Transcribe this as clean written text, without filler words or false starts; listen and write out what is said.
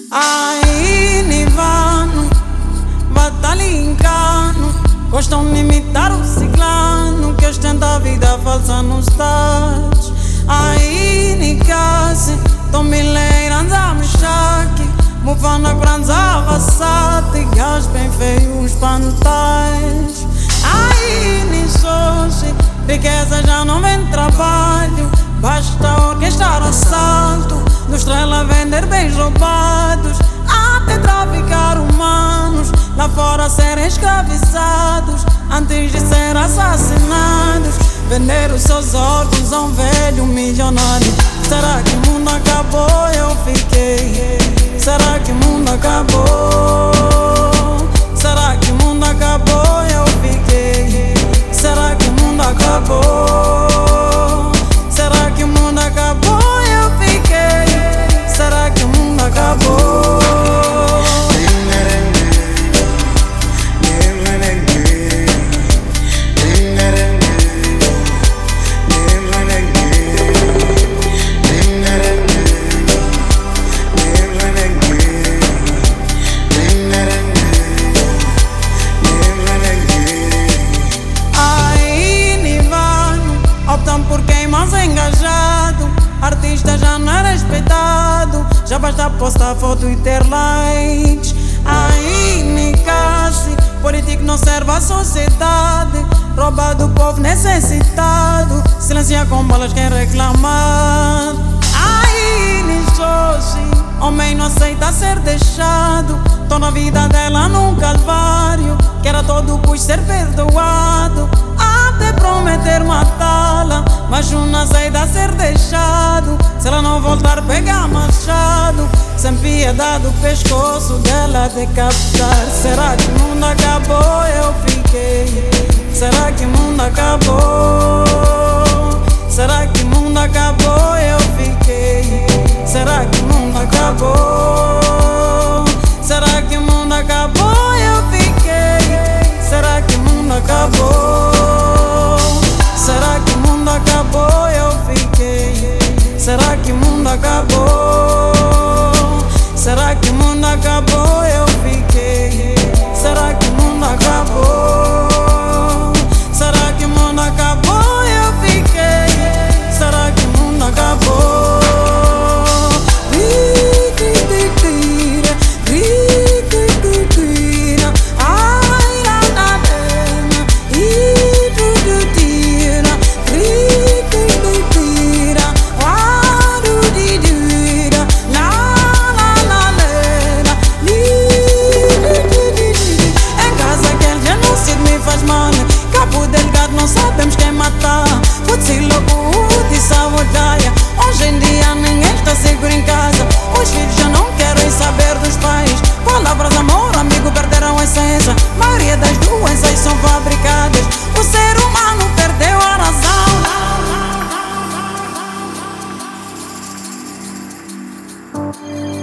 Aí Nivano, Vatalincano, gostam de imitar o ciclano que ostenta a vida falsa nos tais. Aí Nicase, Tomileiranz a Meshaki, Mufana Kranza Vassati, gás bem feios pantais. Aí Nissoshi, riqueza já não vem trabalho, basta orquestrar assalto, no estrela vender bens roubados, até traficar humanos, lá fora serem escravizados, antes de ser assassinados, vender os seus órgãos a um velho milionário. Será que o mundo acabou? Eu fiquei. Será que o mundo acabou? Será que o mundo acabou? Eu fiquei. Será que o mundo acabou? Será que o mundo acabou? Eu fiquei. Será que o mundo acabou? Engajado, artista já não é respeitado, já basta postar foto e ter likes. Aí Nicase, político não serve à sociedade, rouba do povo necessitado, silencia com balas quem reclamar. Aí Nishoshi, homem não aceita ser deixado, torna a vida dela num calvário, que era todo por ser perdoado, até prometer matá-la, mas não aceita ser deixado. Se ela não voltar pegar machado, sem piedade o pescoço dela decapitar. Será que o mundo acabou? Eu fiquei. Será que o mundo acabou? Será que o mundo acabou? Eu fiquei. Será que o mundo acabou? Será que o mundo acabou? Eu fiquei. Será que o mundo acabou? Será que o mundo acabou? Eu fiquei. Será que o mundo acabou? Será que o mundo acabou? Eu fiquei. Será que o mundo acabou? Será que o mundo acabou? Eu fiquei. Será que o mundo acabou? Sabemos quem matar, hoje em dia ninguém está seguro em casa. Os filhos já não querem saber dos pais. Palavras, amor, amigo perderam a essência. A maioria das doenças são fabricadas. O ser humano perdeu a razão.